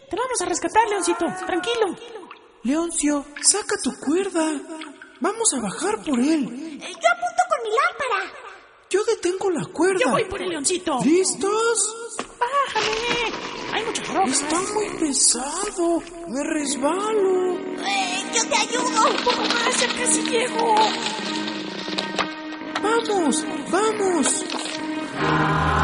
Te vamos a rescatar, Leoncito. Tranquilo. Leoncio, saca tu cuerda. Vamos a bajar por él. Yo apunto con mi lámpara. Yo detengo la cuerda. Yo voy por el Leoncito. ¿Listos? Bájame. Hay muchas rocas. Está muy pesado. Me resbalo. Yo te ayudo. Un poco más, ya casi llego. ¡Vamos! ¡Vamos!